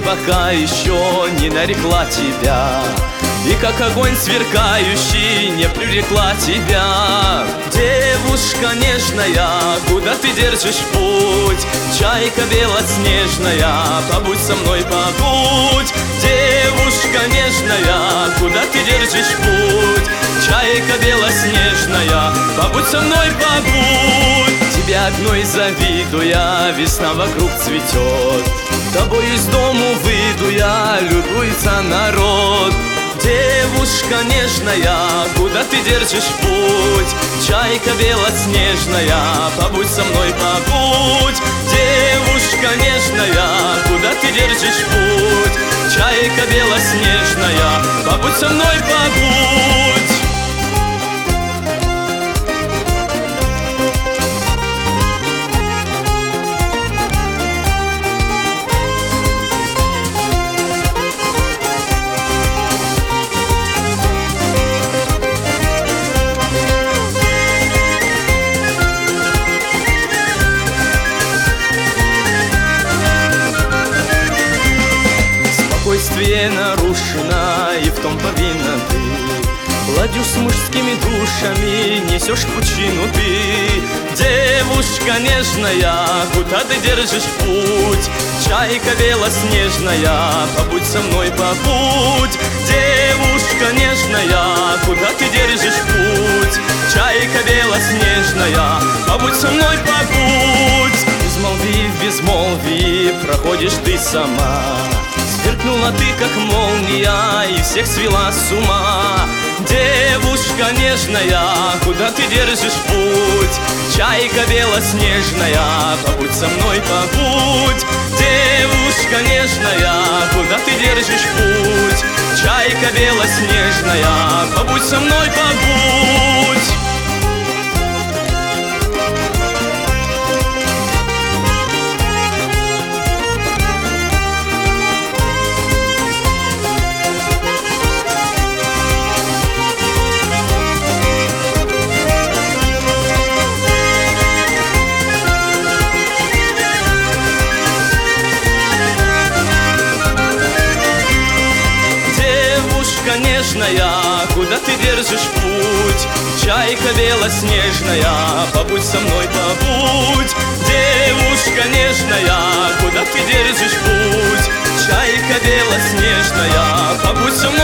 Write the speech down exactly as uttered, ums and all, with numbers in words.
пока еще не нарекла тебя, и как огонь сверкающий не привлекла тебя. Девушка нежная, куда ты держишь путь? Чайка белоснежная, побудь со мной, побудь. Девушка нежная, куда ты держишь путь? Чайка белоснежная, побудь со мной, побудь. Тебя одной завидуя, весна вокруг цветет. Тобой из дому выйду я, любуется народ. Девушка нежная, куда ты держишь путь? Чайка белоснежная, побудь со мной, побудь. Девушка нежная, куда ты держишь путь? Чайка белоснежная, побудь со мной, побудь. Спокойствие нарушено, и в том повинна ты. Ладью с мужскими душами несешь в пучину ты. Девушка нежная, куда ты держишь путь? Чайка белоснежная, побудь со мной, побудь. Девушка нежная, куда ты держишь путь? Чайка белоснежная, побудь со мной, побудь. Безмолвии в безмолвии проходишь ты сама. Сверкнула ты, как молния, и всех свела с ума. Девушка нежная, куда ты держишь путь? Чайка белоснежная, побудь со мной, побудь. Девушка нежная, куда ты держишь путь? Чайка белоснежная, побудь со мной, побудь. Нежная, куда ты держишь путь? Чайка белоснежная, побудь со мной, побудь. Девушка нежная, куда ты держишь путь? Чайка белоснежная, побудь со мной.